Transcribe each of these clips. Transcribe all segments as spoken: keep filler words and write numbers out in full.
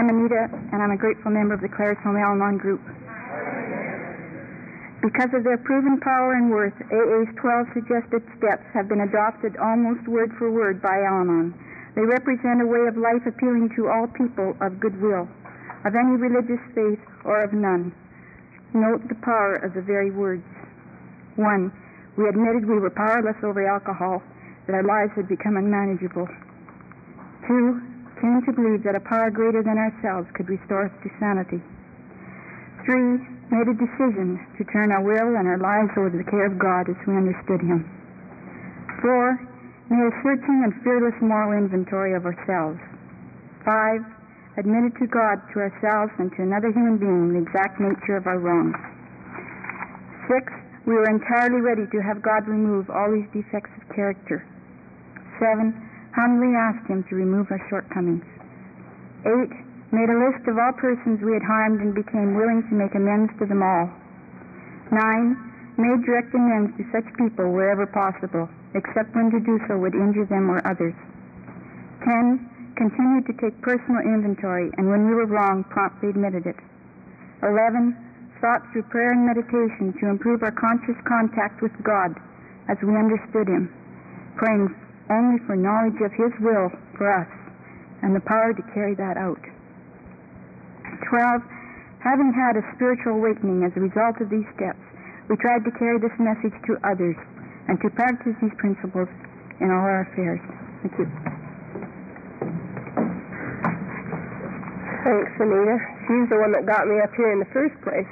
I'm Anita, and I'm a grateful member of the Claresholm Al-Anon group. Because of their proven power and worth, A A's twelve suggested steps have been adopted almost word for word by Al-Anon. They represent a way of life appealing to all people of goodwill, of any religious faith or of none. Note the power of the very words. One, we admitted we were powerless over alcohol, that our lives had become unmanageable. Two, came to believe that a power greater than ourselves could restore us to sanity. Three, made a decision to turn our will and our lives over to the care of God as we understood Him. Four, made a searching and fearless moral inventory of ourselves. Five, admitted to God, to ourselves, and to another human being the exact nature of our wrongs. Six, we were entirely ready to have God remove all these defects of character. Seven, humbly asked Him to remove our shortcomings. Eight, made a list of all persons we had harmed and became willing to make amends to them all. Nine, made direct amends to such people wherever possible, except when to do so would injure them or others. Ten, continued to take personal inventory, and when we were wrong, promptly admitted it. Eleven, sought through prayer and meditation to improve our conscious contact with God as we understood Him, praying only for knowledge of His will for us and the power to carry that out. Twelve, having had a spiritual awakening as a result of these steps, we tried to carry this message to others and to practice these principles in all our affairs. Thank you. Thanks, Anita. She's the one that got me up here in the first place.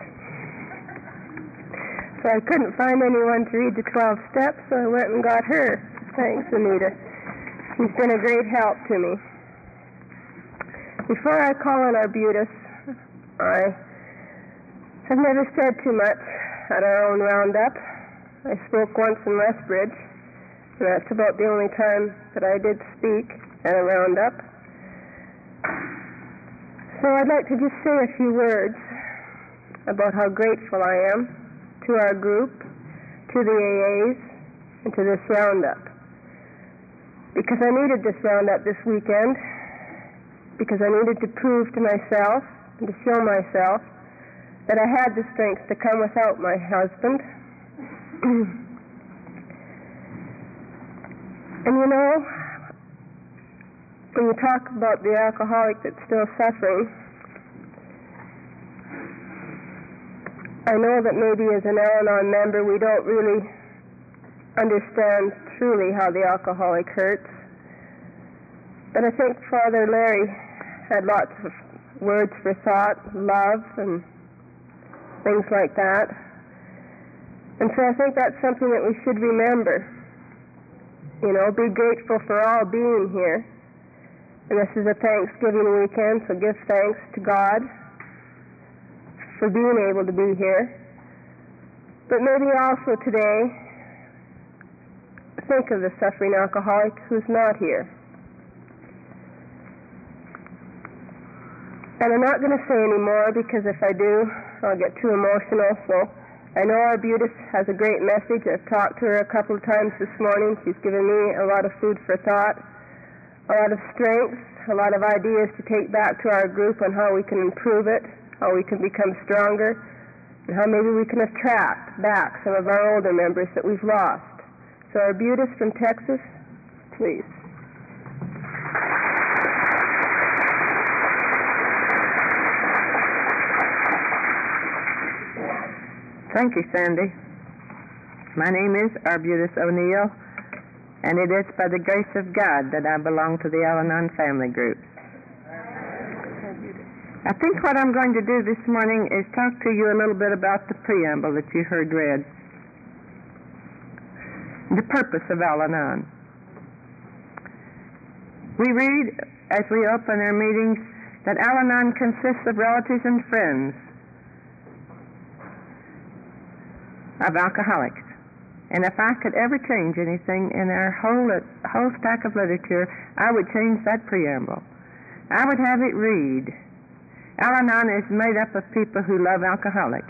So I couldn't find anyone to read the twelve steps, so I went and got her. Thanks, Anita. She's been a great help to me. Before I call on Arbutus, I have never said too much at our own roundup. I spoke once in Lethbridge, and that's about the only time that I did speak at a roundup. So I'd like to just say a few words about how grateful I am to our group, to the A As, and to this roundup. Because I needed this roundup this weekend, because I needed to prove to myself and to show myself that I had the strength to come without my husband. And you know, when you talk about the alcoholic that's still suffering, I know that maybe as an Al-Anon member we don't really understand truly how the alcoholic hurts. But I think Father Larry had lots of words for thought, love, and things like that. And so I think that's something that we should remember. You know, be grateful for all being here. And this is a Thanksgiving weekend, so give thanks to God for being able to be here. But maybe also today, think of the suffering alcoholic who's not here. And I'm not going to say any more, because if I do, I'll get too emotional. So I know Arbutus has a great message. I've talked to her a couple of times this morning. She's given me a lot of food for thought, a lot of strength, a lot of ideas to take back to our group on how we can improve it, how we can become stronger, and how maybe we can attract back some of our older members that we've lost. So Arbutus from Texas, please. Thank you, Sandy. My name is Arbutus O'Neill, and it is by the grace of God that I belong to the Al-Anon family group. I think what I'm going to do this morning is talk to you a little bit about the preamble that you heard read. The purpose of Al-Anon. We read, as we open our meetings, that Al-Anon consists of relatives and friends of alcoholics. And if I could ever change anything in our whole, whole stack of literature, I would change that preamble. I would have it read, Al-Anon is made up of people who love alcoholics.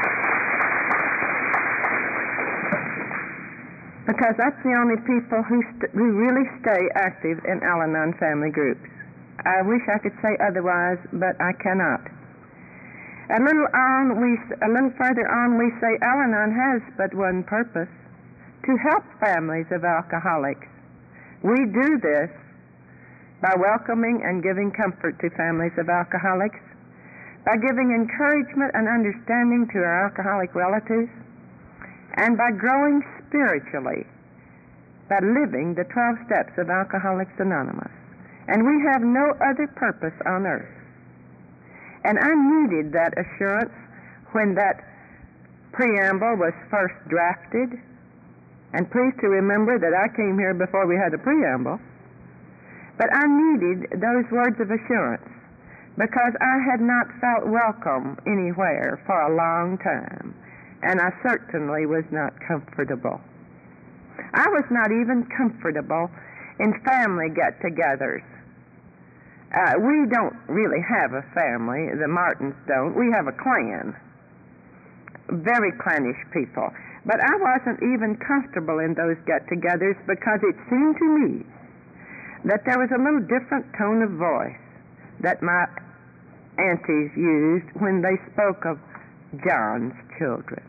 Because that's the only people who st- we really stay active in Al-Anon family groups. I wish I could say otherwise, but I cannot. A little on, we a little further on, we say Al-Anon has but one purpose: to help families of alcoholics. We do this by welcoming and giving comfort to families of alcoholics, by giving encouragement and understanding to our alcoholic relatives, and by growing spiritually, by living the twelve steps of Alcoholics Anonymous. And we have no other purpose on earth. And I needed that assurance when that preamble was first drafted. And please to remember that I came here before we had a preamble. But I needed those words of assurance because I had not felt welcome anywhere for a long time. And I certainly was not comfortable. I was not even comfortable in family get-togethers. Uh, we don't really have a family. The Martins don't. We have a clan. Very clannish people. But I wasn't even comfortable in those get-togethers because it seemed to me that there was a little different tone of voice that my aunties used when they spoke of John's children.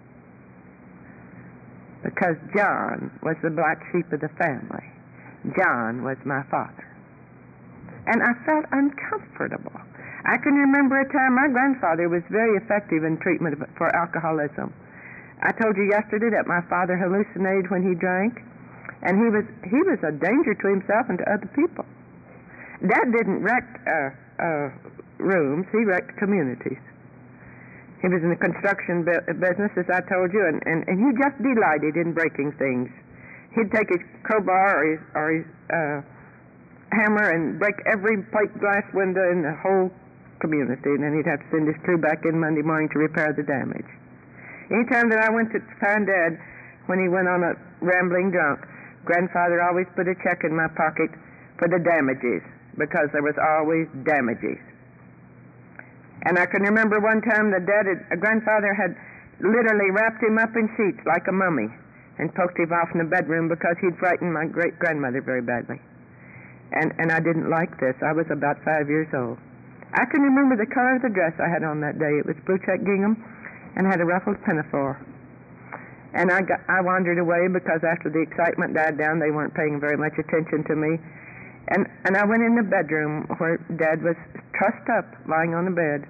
Because John was the black sheep of the family. John was my father. And I felt uncomfortable. I can remember a time my grandfather was very effective in treatment for alcoholism. I told you yesterday that my father hallucinated when he drank, and he was he was a danger to himself and to other people. Dad didn't wreck uh, uh, rooms, he wrecked communities. He was in the construction bu- business, as I told you, and, and, and he just delighted in breaking things. He'd take his crowbar or his, or his uh, hammer and break every plate glass window in the whole community, and then he'd have to send his crew back in Monday morning to repair the damage. Anytime that I went to find Dad when he went on a rambling drunk, Grandfather always put a check in my pocket for the damages, because there was always damages. And I can remember one time that Dad had, uh, Grandfather had literally wrapped him up in sheets like a mummy and poked him off in the bedroom because he'd frightened my great-grandmother very badly. And, and I didn't like this. I was about five years old. I can remember the color of the dress I had on that day. It was blue check gingham and had a ruffled pinafore. And I, got, I wandered away because after the excitement died down, they weren't paying very much attention to me. And, and I went in the bedroom where Dad was trussed up, lying on the bed.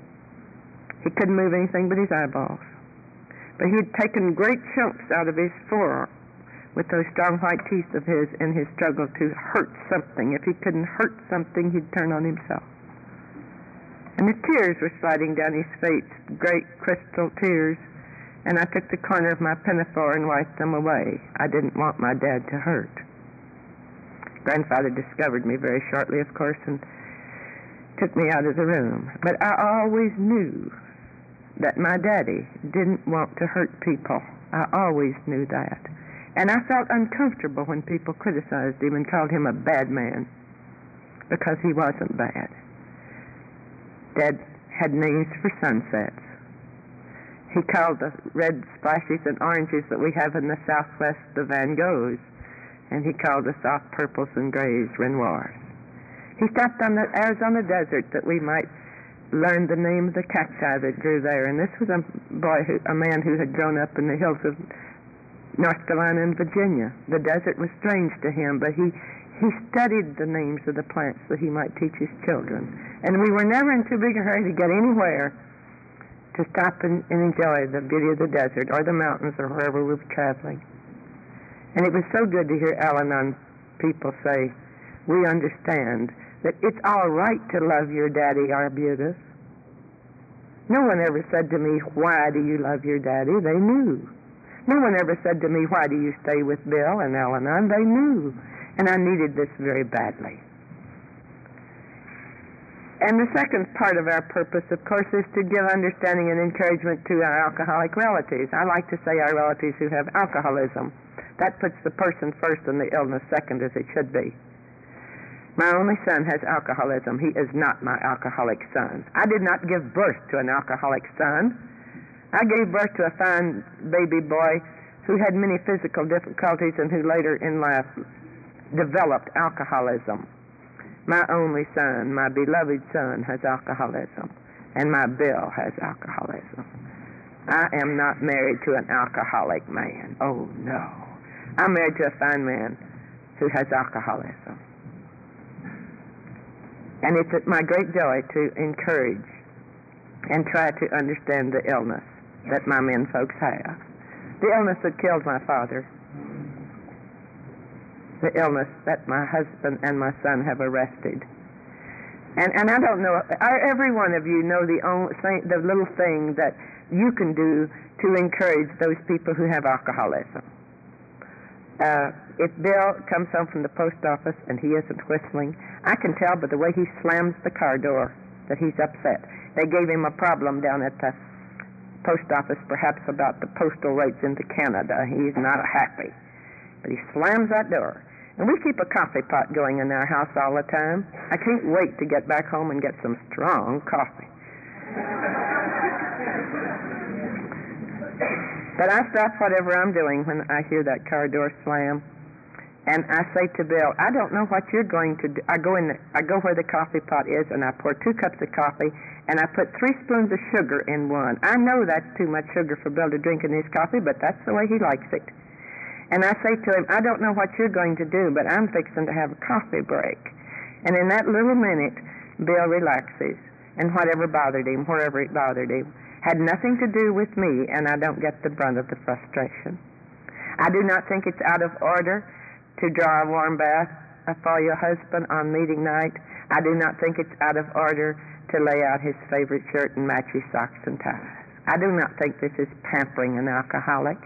He couldn't move anything but his eyeballs. But he'd taken great chunks out of his forearm with those strong white teeth of his in his struggle to hurt something. If he couldn't hurt something, he'd turn on himself. And the tears were sliding down his face, great crystal tears. And I took the corner of my pinafore and wiped them away. I didn't want my dad to hurt. Grandfather discovered me very shortly, of course, and took me out of the room. But I always knew that my daddy didn't want to hurt people. I always knew that. And I felt uncomfortable when people criticized him and called him a bad man, because he wasn't bad. Dad had names for sunsets. He called the red splashes and oranges that we have in the southwest the Van Goghs, and he called the soft purples and grays Renoirs. He stopped on the Arizona desert that we might learn the name of the cacti that grew there. And this was a boy, who, a man who had grown up in the hills of North Carolina and Virginia. The desert was strange to him, but he, he studied the names of the plants that he might teach his children. And we were never in too big a hurry to get anywhere to stop and, and enjoy the beauty of the desert or the mountains or wherever we were traveling. And it was so good to hear Al-Anon people say, we understand that it's all right to love your daddy, Arbutus. No one ever said to me, why do you love your daddy? They knew. No one ever said to me, why do you stay with Bill and Al-Anon? They knew. And I needed this very badly. And the second part of our purpose, of course, is to give understanding and encouragement to our alcoholic relatives. I like to say our relatives who have alcoholism. That puts the person first and the illness second, as it should be. My only son has alcoholism. He is not my alcoholic son. I did not give birth to an alcoholic son. I gave birth to a fine baby boy who had many physical difficulties and who later in life developed alcoholism. My only son, my beloved son, has alcoholism, and my Bill has alcoholism. I am not married to an alcoholic man. Oh, no. I'm married to a fine man who has alcoholism. And it's my great joy to encourage and try to understand the illness that my men folks have. The illness that killed my father. The illness that my husband and my son have arrested. And and I don't know, I, every one of you know the only thing, the little thing that you can do to encourage those people who have alcoholism. Uh, if Bill comes home from the post office and he isn't whistling, I can tell by the way he slams the car door that he's upset. They gave him a problem down at the post office, perhaps about the postal rates into Canada. He's not happy. But he slams that door. And we keep a coffee pot going in our house all the time. I can't wait to get back home and get some strong coffee. But I stop whatever I'm doing when I hear that car door slam, and I say to Bill, I don't know what you're going to do. I go in, the, I go where the coffee pot is, and I pour two cups of coffee, and I put three spoons of sugar in one. I know that's too much sugar for Bill to drink in his coffee, but that's the way he likes it. And I say to him, I don't know what you're going to do, but I'm fixing to have a coffee break. And in that little minute, Bill relaxes, and whatever bothered him, wherever it bothered him, had nothing to do with me, and I don't get the brunt of the frustration. I do not think it's out of order to draw a warm bath for your husband on meeting night. I do not think it's out of order to lay out his favorite shirt and matchy socks and ties. I do not think this is pampering an alcoholic.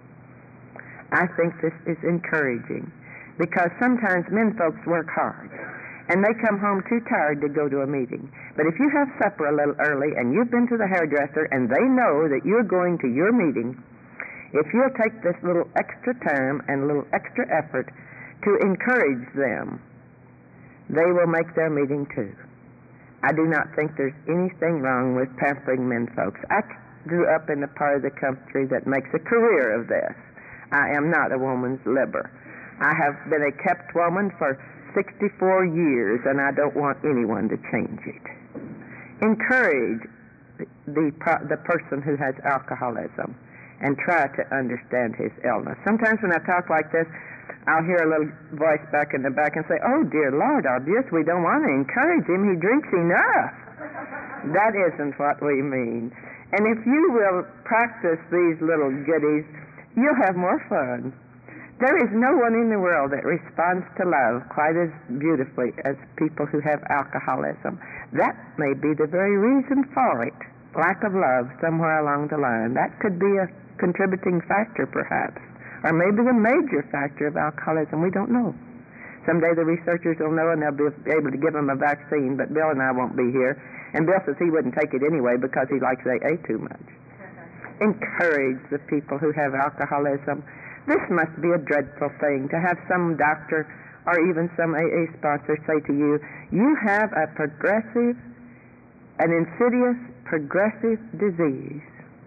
I think this is encouraging, because sometimes men folks work hard, and they come home too tired to go to a meeting. But if you have supper a little early and you've been to the hairdresser and they know that you're going to your meeting, if you'll take this little extra time and a little extra effort to encourage them, they will make their meeting too. I do not think there's anything wrong with pampering men folks. I grew up in a part of the country that makes a career of this. I am not a woman's libber. I have been a kept woman for sixty-four years, and I don't want anyone to change it. Encourage the, the, the person who has alcoholism and try to understand his illness. Sometimes when I talk like this, I'll hear a little voice back in the back and say, oh, dear Lord, obvious, we don't want to encourage him. He drinks enough. That isn't what we mean. And if you will practice these little goodies, you'll have more fun. There is no one in the world that responds to love quite as beautifully as people who have alcoholism. That may be the very reason for it, lack of love somewhere along the line. That could be a contributing factor, perhaps, or maybe the major factor of alcoholism. We don't know. Someday the researchers will know, and they'll be able to give them a vaccine, but Bill and I won't be here. And Bill says he wouldn't take it anyway because he likes A A too much. Encourage the people who have alcoholism. This must be a dreadful thing to have some doctor or even some A A sponsor say to you, you have a progressive, an insidious progressive disease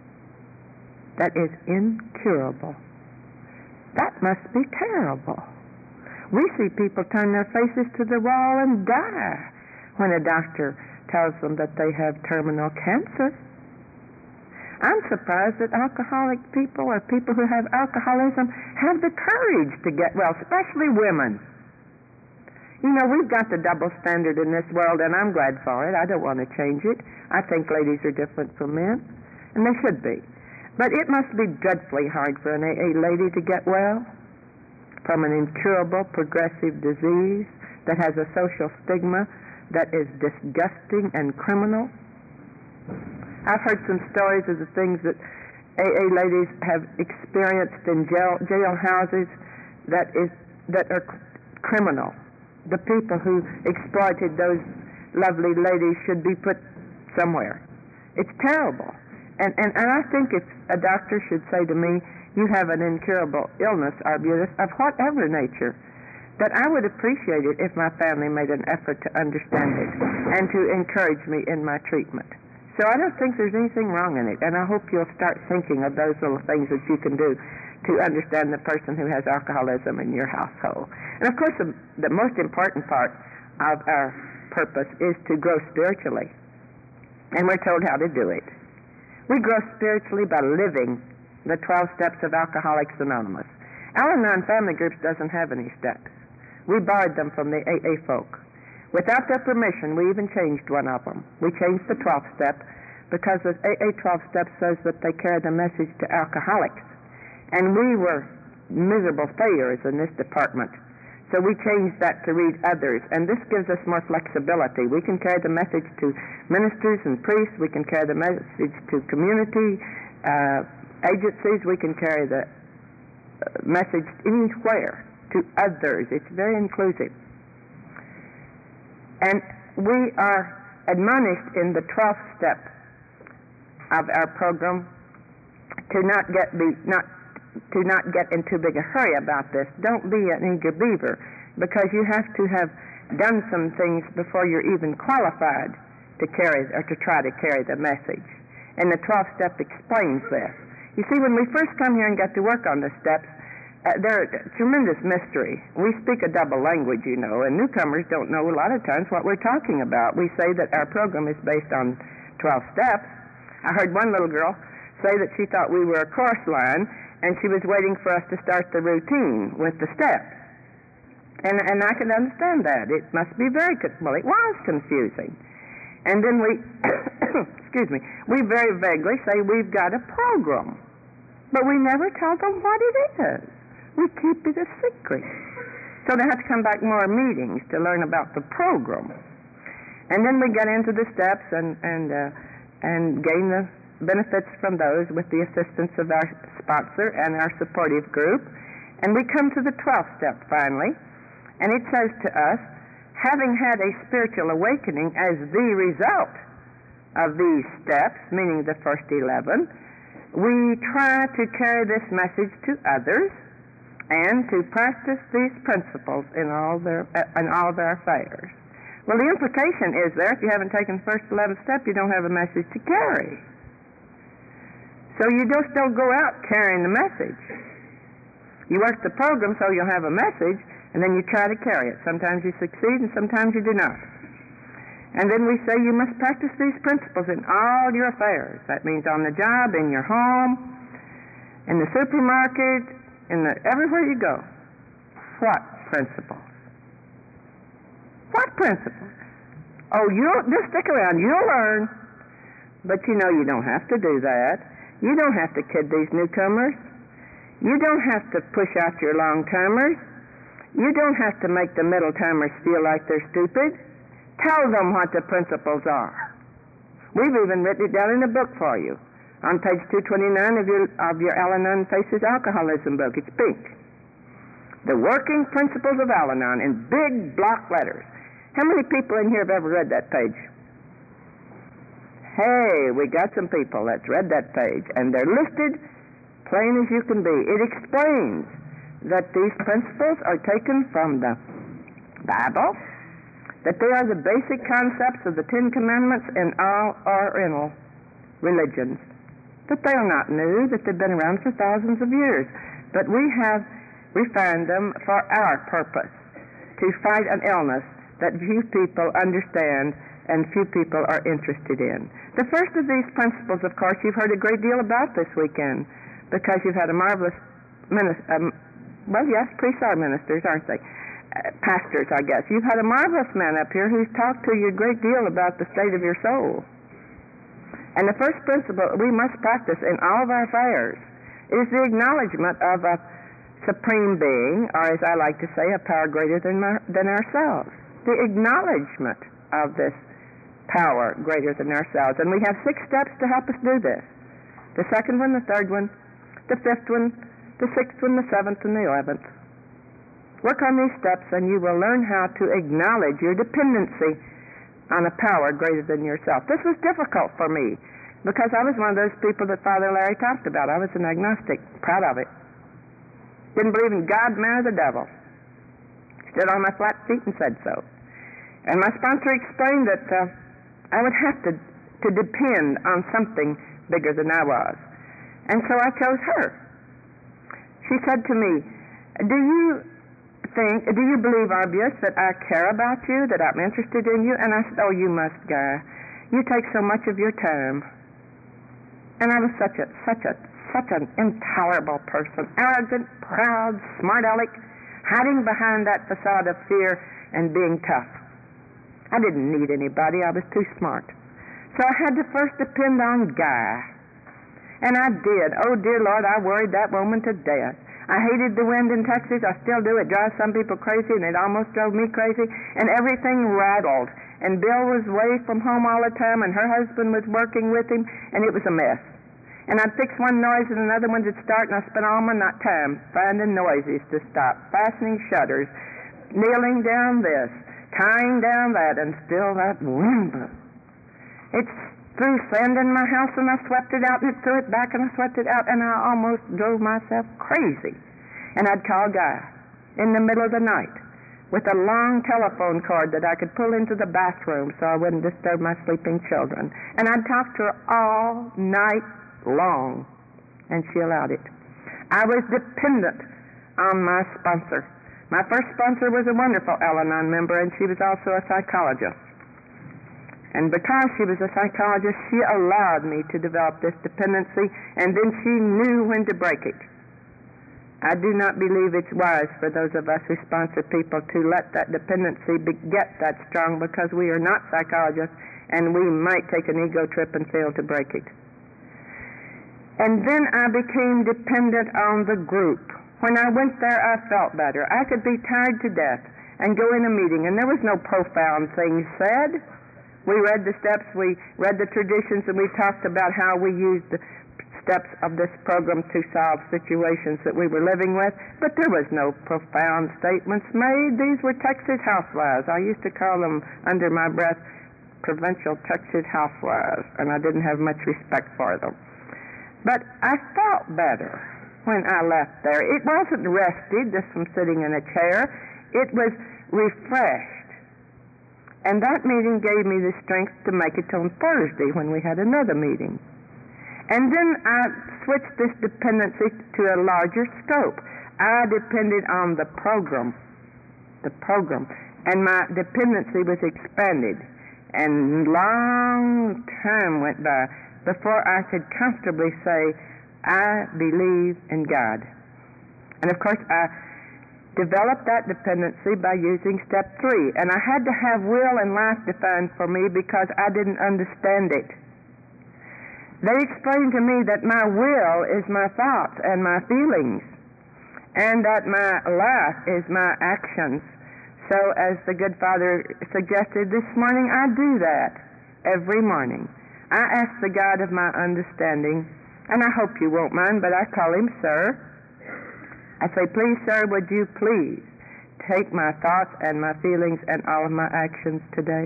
that is incurable. That must be terrible. We see people turn their faces to the wall and die when a doctor tells them that they have terminal cancer. I'm surprised that alcoholic people or people who have alcoholism have the courage to get well, especially women. You know, we've got the double standard in this world, and I'm glad for it. I don't want to change it. I think ladies are different from men, and they should be. But it must be dreadfully hard for an A A lady to get well from an incurable progressive disease that has a social stigma that is disgusting and criminal. I've heard some stories of the things that A A ladies have experienced in jail, jail houses that is that are criminal. The people who exploited those lovely ladies should be put somewhere. It's terrible. And, and, and I think if a doctor should say to me, you have an incurable illness, arbutus, of whatever nature, that I would appreciate it if my family made an effort to understand it and to encourage me in my treatment. So I don't think there's anything wrong in it, and I hope you'll start thinking of those little things that you can do to understand the person who has alcoholism in your household. And of course, the, the most important part of our purpose is to grow spiritually. And we're told how to do it. We grow spiritually by living the twelve steps of Alcoholics Anonymous. Al-Anon Family Groups doesn't have any steps. We borrowed them from the A A folk. Without their permission, we even changed one of them. We changed the twelfth step because the A A twelve step says that they carry the message to alcoholics. And we were miserable failures in this department. So we changed that to read others, and this gives us more flexibility. We can carry the message to ministers and priests. We can carry the message to community uh, agencies. We can carry the message anywhere to others. It's very inclusive. And we are admonished in the twelfth step of our program to not get be not to not get in too big a hurry about this. Don't be an eager beaver, because you have to have done some things before you're even qualified to carry or to try to carry the message. And the twelfth step explains this. You see, when we first come here and get to work on the steps, uh, they're a tremendous mystery. We speak a double language, you know, and newcomers don't know a lot of times what we're talking about. We say that our program is based on twelve steps. I heard one little girl say that she thought we were a chorus line, and she was waiting for us to start the routine with the steps. And, and I can understand that. It must be very, well, it was confusing. And then we, excuse me, we very vaguely say we've got a program, but we never tell them what it is. We keep it a secret. So they have to come back more meetings to learn about the program. And then we get into the steps and, and, uh, and gain the benefits from those with the assistance of our sponsor and our supportive group. And we come to the twelfth step finally, and it says to us, having had a spiritual awakening as the result of these steps, meaning the first eleven, we try to carry this message to others and to practice these principles in all their uh, in all of our affairs. Well, the implication is there, if you haven't taken the first eleventh step, you don't have a message to carry. So you just don't go out carrying the message. You work the program so you'll have a message, and then you try to carry it. Sometimes you succeed, and sometimes you do not. And then we say you must practice these principles in all your affairs. That means on the job, in your home, in the supermarket, in the everywhere you go. What principles? What principles? Oh, you don't, just stick around. You'll learn. But you know you don't have to do that. You don't have to kid these newcomers. You don't have to push out your long-timers. You don't have to make the middle-timers feel like they're stupid. Tell them what the principles are. We've even written it down in a book for you. On page two twenty-nine of your, of your Al-Anon Faces Alcoholism book. It's pink. The Working Principles of Al-Anon in big block letters. How many people in here have ever read that page? Hey, we got some people that's read that page, and they're listed plain as you can be. It explains that these principles are taken from the Bible, that they are the basic concepts of the Ten Commandments in all Oriental religions, that they are not new, that they've been around for thousands of years, but we have refined them for our purpose, to fight an illness that few people understand and few people are interested in. The first of these principles, of course, you've heard a great deal about this weekend, because you've had a marvelous minister, um, well, yes, priests are ministers, aren't they? Uh, pastors, I guess. You've had a marvelous man up here who's talked to you a great deal about the state of your soul. And the first principle we must practice in all of our affairs is the acknowledgement of a supreme being, or as I like to say, a power greater than, than ourselves. The acknowledgement of this power greater than ourselves. And we have six steps to help us do this. The second one, the third one, the fifth one, the sixth one, the seventh, and the eleventh. Work on these steps and you will learn how to acknowledge your dependency on a power greater than yourself. This was difficult for me because I was one of those people that Father Larry talked about. I was an agnostic, proud of it. Didn't believe in God, man, or the devil. Stood on my flat feet and said so. And my sponsor explained that uh, I would have to, to depend on something bigger than I was. And so I chose her. She said to me, do you think, do you believe, Arbius, that I care about you, that I'm interested in you? And I said, oh, you must, Guy. You take so much of your time. And I was such a, such a, such an intolerable person, arrogant, proud, smart aleck, hiding behind that facade of fear and being tough. I didn't need anybody. I was too smart. So I had to first depend on Guy. And I did. Oh, dear Lord, I worried that woman to death. I hated the wind in Texas. I still do. It drives some people crazy, and it almost drove me crazy. And everything rattled. And Bill was away from home all the time, and her husband was working with him, and it was a mess. And I'd fix one noise and another one would start, and I spent all my not time finding noises to stop, fastening shutters, nailing down this, tying down that, and still that wind blew. It threw sand in my house, and I swept it out, and it threw it back, and I swept it out, and I almost drove myself crazy. And I'd call Guy in the middle of the night with a long telephone cord that I could pull into the bathroom so I wouldn't disturb my sleeping children. And I'd talk to her all night long, and she allowed it. I was dependent on my sponsor. My first sponsor was a wonderful Al-Anon member, and she was also a psychologist. And because she was a psychologist, she allowed me to develop this dependency, and then she knew when to break it. I do not believe it's wise for those of us who sponsor people to let that dependency be, get that strong, because we are not psychologists, and we might take an ego trip and fail to break it. And then I became dependent on the group. When I went there, I felt better. I could be tired to death and go in a meeting, and there was no profound things said. We read the steps, we read the traditions, and we talked about how we used the steps of this program to solve situations that we were living with, but there was no profound statements made. These were Texas housewives. I used to call them, under my breath, provincial Texas housewives, and I didn't have much respect for them. But I felt better when I left there. It wasn't rested, just from sitting in a chair. It was refreshed. And that meeting gave me the strength to make it on Thursday when we had another meeting. And then I switched this dependency to a larger scope. I depended on the program, the program, and my dependency was expanded. And long time went by before I could comfortably say, I believe in God. And of course, I developed that dependency by using step three. And I had to have will and life defined for me because I didn't understand it. They explained to me that my will is my thoughts and my feelings, and that my life is my actions. So as the good Father suggested this morning, I do that every morning. I ask the God of my understanding, and I hope you won't mind, but I call him Sir. I say, please, Sir, would you please take my thoughts and my feelings and all of my actions today?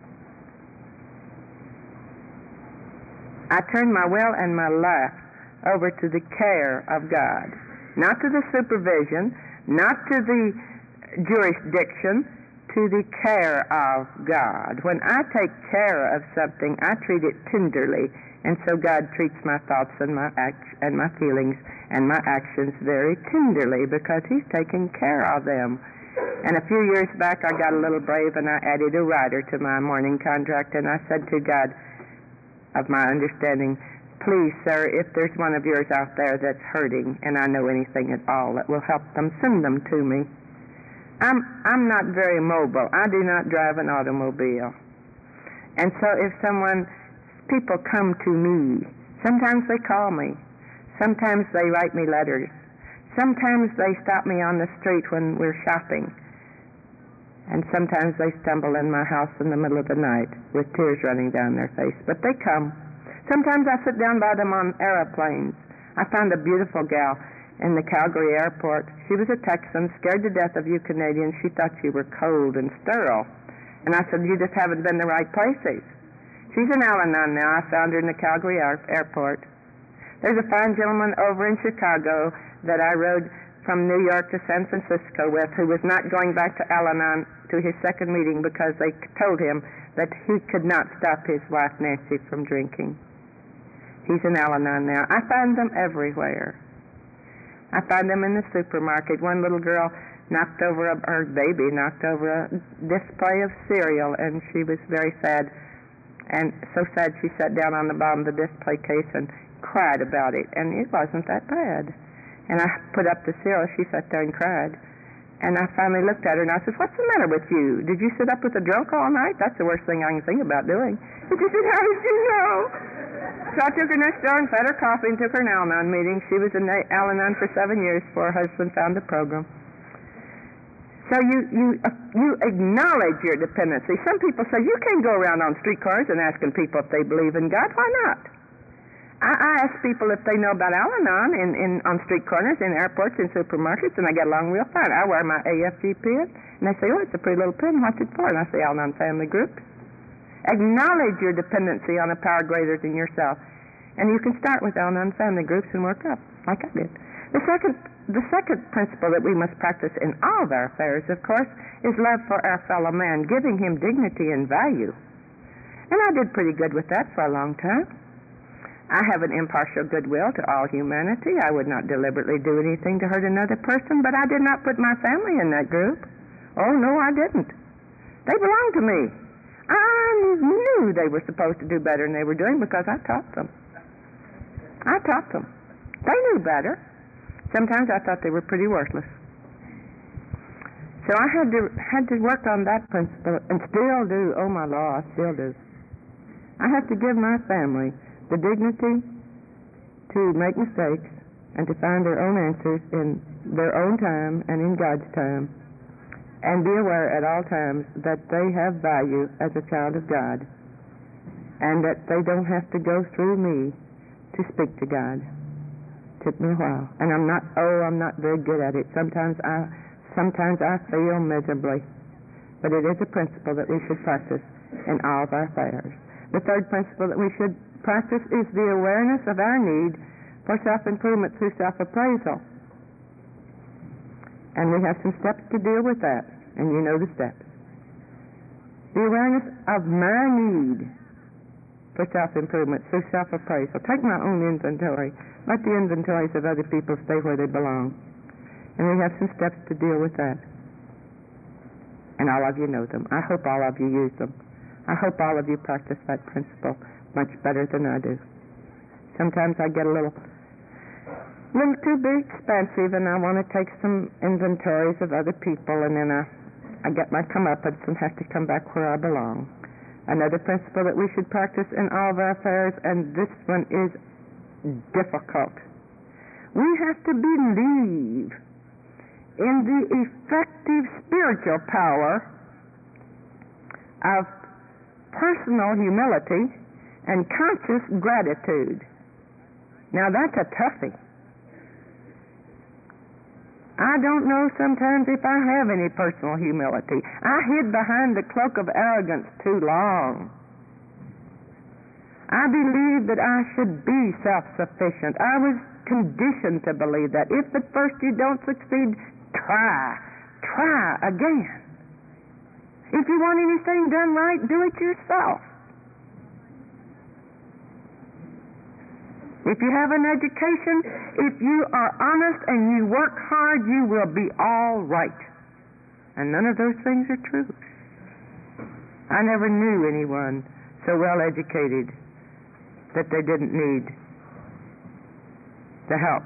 I turn my will and my life over to the care of God, not to the supervision, not to the jurisdiction, to the care of God. When I take care of something, I treat it tenderly, and so God treats my thoughts and my act- and my feelings and my actions very tenderly because he's taking care of them. And a few years back, I got a little brave, and I added a rider to my morning contract, and I said to God, of my understanding, please, sir, if there's one of yours out there that's hurting and I know anything at all that will help them, send them to me. I'm I'm not very mobile. I do not drive an automobile. And so if someone, people come to me, sometimes they call me, sometimes they write me letters, sometimes they stop me on the street when we're shopping, and sometimes they stumble in my house in the middle of the night with tears running down their face. But they come. Sometimes I sit down by them on airplanes. I found a beautiful gal in the Calgary airport. She was a Texan, scared to death of you Canadians. She thought you were cold and sterile. And I said, you just haven't been the right places. She's an Al-Anon now. I found her in the Calgary air- airport. There's a fine gentleman over in Chicago that I rode from New York to San Francisco with, who was not going back to Al-Anon to his second meeting because they told him that he could not stop his wife Nancy from drinking. He's in Al-Anon now. I find them everywhere. I find them in the supermarket. One little girl knocked over, a, her baby knocked over a display of cereal, and she was very sad. And so sad she sat down on the bottom of the display case and cried about it. And it wasn't that bad. And I put up the cereal. She sat there and cried. And I finally looked at her and I said, "What's the matter with you? Did you sit up with a drunk all night? That's the worst thing I can think about doing." And she said, "How did you know?" So I took her next door and fed her coffee and took her an Al-Anon meeting. She was in Al-Anon for seven years before her husband found the program. So you you uh, you acknowledge your dependency. Some people say you can't go around on streetcars and asking people if they believe in God. Why not? I, I ask people if they know about Al-Anon in, in on street corners, in airports, in supermarkets, and I get along real fine. I wear my A F G pin, and they say, "Oh, it's a pretty little pin. What's it for?" And I say, "Al-Anon Family Group." Acknowledge your dependency on a power greater than yourself, and you can start with Al-Anon Family Groups and work up, like I did. The second, the second principle that we must practice in all of our affairs, of course, is love for our fellow man, giving him dignity and value. And I did pretty good with that for a long time. I have an impartial goodwill to all humanity. I would not deliberately do anything to hurt another person, but I did not put my family in that group. Oh, no, I didn't. They belonged to me. I knew they were supposed to do better than they were doing because I taught them. I taught them. They knew better. Sometimes I thought they were pretty worthless. So I had to had to work on that principle, and still do. Oh, my law, I still do. I have to give my family the dignity to make mistakes and to find their own answers in their own time and in God's time, and be aware at all times that they have value as a child of God, and that they don't have to go through me to speak to God. It took me a while, and I'm not. Oh, I'm not very good at it. Sometimes I, sometimes I fail miserably, but it is a principle that we should practice in all of our affairs. The third principle that we should practice is the awareness of our need for self-improvement through self-appraisal. And we have some steps to deal with that, and you know the steps. The awareness of my need for self-improvement through self-appraisal. Take my own inventory. Let the inventories of other people stay where they belong. And we have some steps to deal with that. And all of you know them. I hope all of you use them. I hope all of you practice that principle much better than I do. Sometimes I get a little, little too big, expensive, and I want to take some inventories of other people, and then I, I get my comeuppance and have to come back where I belong. Another principle that we should practice in all of our affairs, and this one is difficult. We have to believe in the effective spiritual power of personal humility and conscious gratitude. Now that's a toughie. I don't know sometimes if I have any personal humility. I hid behind the cloak of arrogance too long. I believed that I should be self-sufficient. I was conditioned to believe that. If at first you don't succeed, try. Try again. If you want anything done right, do it yourself. If you have an education, if you are honest and you work hard, you will be all right. And none of those things are true. I never knew anyone so well educated that they didn't need the help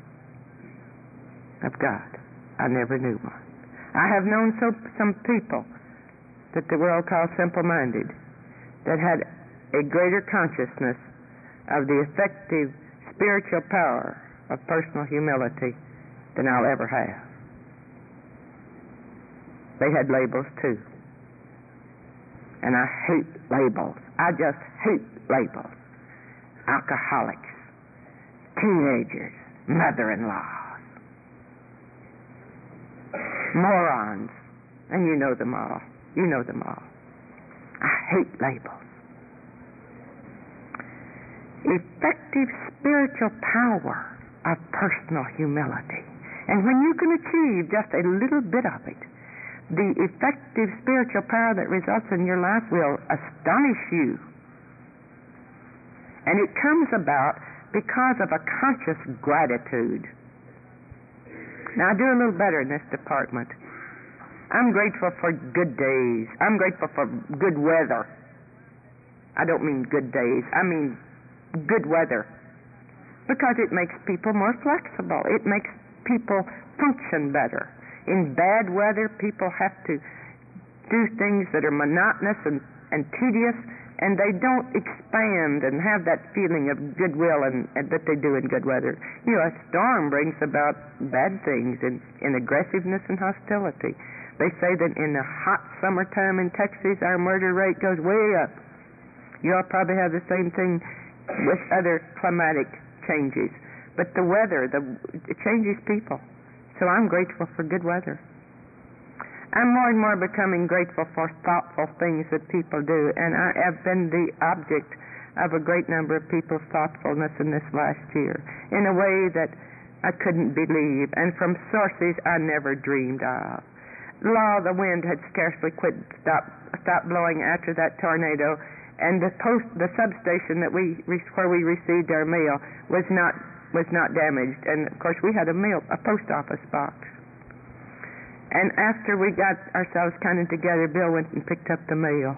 of God. I never knew one. I have known so, some people that the world calls simple-minded, that had a greater consciousness of the effective spiritual power of personal humility than I'll ever have. They had labels too. And I hate labels. I just hate labels. Alcoholics, teenagers, mother-in-laws, morons, and you know them all. You know them all. I hate labels. Effective spiritual power of personal humility. And when you can achieve just a little bit of it, the effective spiritual power that results in your life will astonish you. And it comes about because of a conscious gratitude. Now, I do a little better in this department. I'm grateful for good days. I'm grateful for good weather. I don't mean good days. I mean good weather. Because it makes people more flexible. It makes people function better. In bad weather, people have to do things that are monotonous and, and tedious, and they don't expand and have that feeling of goodwill and, and that they do in good weather. You know, a storm brings about bad things in, in aggressiveness and hostility. They say that in the hot summertime in Texas, our murder rate goes way up. You all probably have the same thing with other climatic changes. But the weather, the, it changes people. So I'm grateful for good weather. I'm more and more becoming grateful for thoughtful things that people do, and I have been the object of a great number of people's thoughtfulness in this last year, in a way that I couldn't believe, and from sources I never dreamed of. Law, the wind had scarcely quit, stopped, stopped blowing after that tornado, and the post, the substation that we where we received our mail was not was not damaged, and of course we had a mail a post office box. And after we got ourselves kind of together, Bill went and picked up the mail,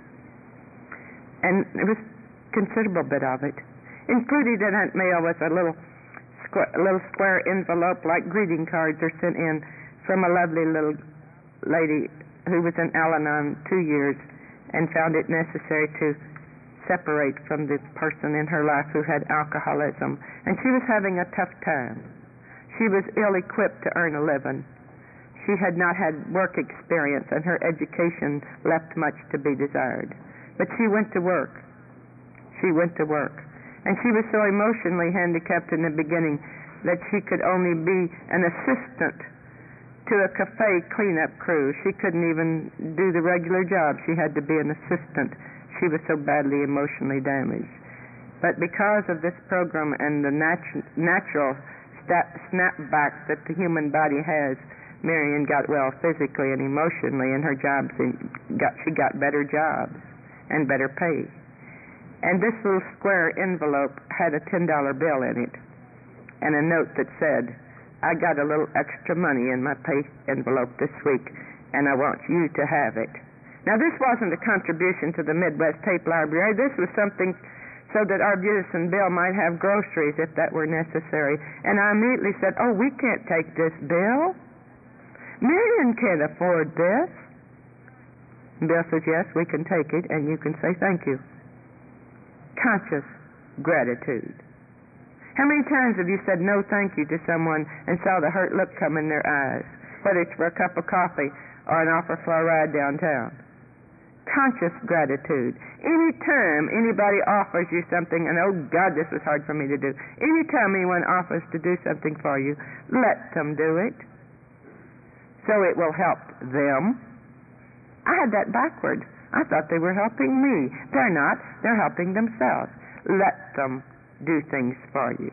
and it was a considerable bit of it. Included in that mail was a little squ- a little square envelope, like greeting cards are sent in from a lovely little lady who was in Al-Anon two years and found it necessary to separate from the person in her life who had alcoholism. And she was having a tough time. She was ill-equipped to earn a living. She had not had work experience, and her education left much to be desired. But she went to work. She went to work. And she was so emotionally handicapped in the beginning that she could only be an assistant to a cafe cleanup crew. She couldn't even do the regular job. She had to be an assistant. She was so badly emotionally damaged. But because of this program and the natu- natural sta- snapback that the human body has, Marion got well physically and emotionally, and her jobs got she got better jobs and better pay. And this little square envelope had a ten dollar bill in it and a note that said, I got a little extra money in my pay envelope this week, and I want you to have it. Now, this wasn't a contribution to the Midwest Tape Library. This was something so that Arbutus and Bill might have groceries if that were necessary. And I immediately said, oh, we can't take this, Bill. Marion can't afford this. And Bill says, yes, we can take it, and you can say thank you. Conscious gratitude. How many times have you said no thank you to someone and saw the hurt look come in their eyes, whether it's for a cup of coffee or an offer for a ride downtown? Conscious gratitude. Any time anybody offers you something, and oh God, this was hard for me to do. Any time anyone offers to do something for you, let them do it. So it will help them. I had that backward. I thought they were helping me. They're not. They're helping themselves. Let them do things for you.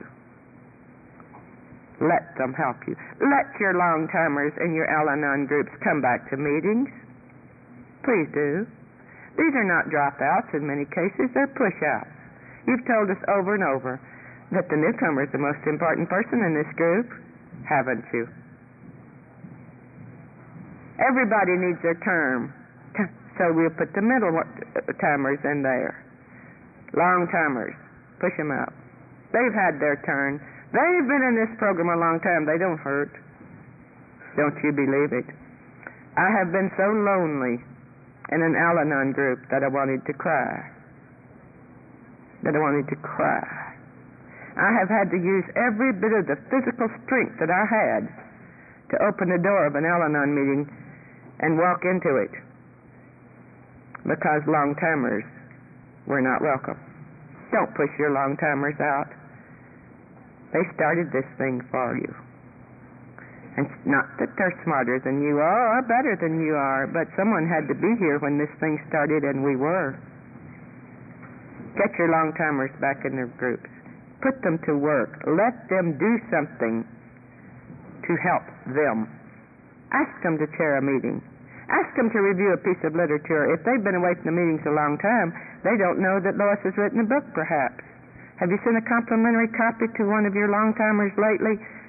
Let them help you. Let your long-timers and your Al-Anon groups come back to meetings. Please do. These are not dropouts in many cases. They're push-outs. You've told us over and over that the newcomer is the most important person in this group, haven't you? Everybody needs their term, so we'll put the middle-timers in there. Long-timers, push them out. They've had their turn. They've been in this program a long time. They don't hurt. Don't you believe it? I have been so lonely in an Al-Anon group that I wanted to cry. That I wanted to cry. I have had to use every bit of the physical strength that I had to open the door of an Al-Anon meeting and walk into it because long-timers were not welcome. Don't push your long-timers out. They started this thing for you. And it's not that they're smarter than you are or better than you are, but someone had to be here when this thing started, and we were. Get your long-timers back in their groups. Put them to work. Let them do something to help them. Ask them to chair a meeting. Ask them to review a piece of literature. If they've been away from the meetings a long time, they don't know that Lois has written a book, perhaps. Have you sent a complimentary copy to one of your long-timers lately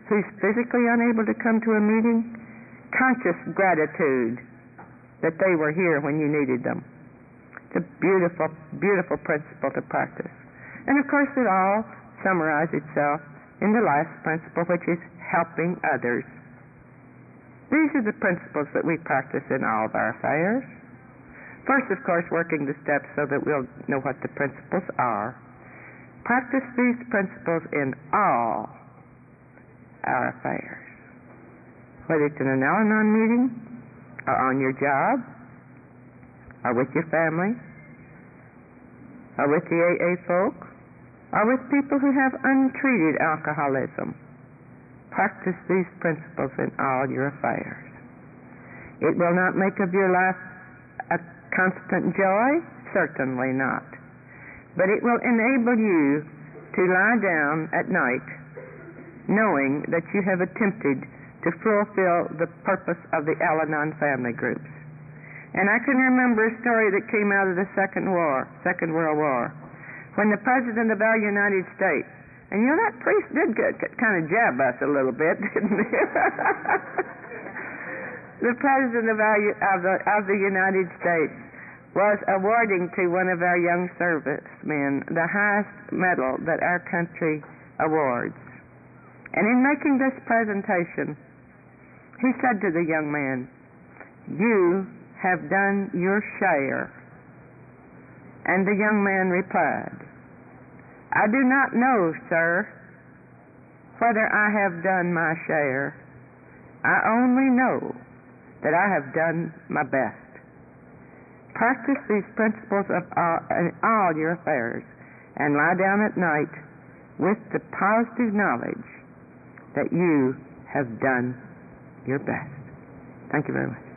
who's physically unable to come to a meeting, conscious gratitude that they were here when you needed them. It's a beautiful, beautiful principle to practice. And of course it all summarizes itself in the last principle, which is helping others. These are the principles that we practice in all of our affairs. First, of course, working the steps so that we'll know what the principles are. Practice these principles in all our affairs. Whether it's in an Al-Anon meeting, or on your job, or with your family, or with the A A folk, or with people who have untreated alcoholism. Practice these principles in all your affairs. It will not make of your life a constant joy? Certainly not. But it will enable you to lie down at night knowing that you have attempted to fulfill the purpose of the Al-Anon family groups. And I can remember a story that came out of the Second War, Second World War, when the President of our United States, and you know that priest did get, get, kind of jab us a little bit, didn't he? The President of, our, of, the, of the United States was awarding to one of our young servicemen the highest medal that our country awards. And in making this presentation, he said to the young man, "You have done your share." And the young man replied, "I do not know, sir, whether I have done my share. I only know that I have done my best." Practice these principles of all, in all your affairs, and lie down at night with the positive knowledge that you have done your best. Thank you very much.